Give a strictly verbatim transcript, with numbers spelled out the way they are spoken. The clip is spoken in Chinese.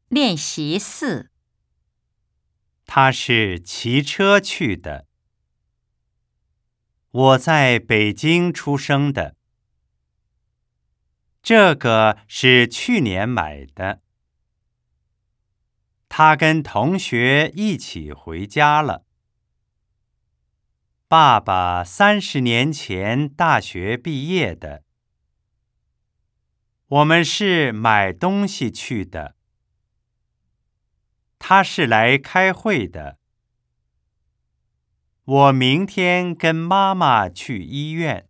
练习四。 他是骑车去的。我在北京出生的。这个是去年买的。他跟同学一起回家了。爸爸三十年前大学毕业的。我们是买东西去的。他是来开会的。我明天跟妈妈去医院。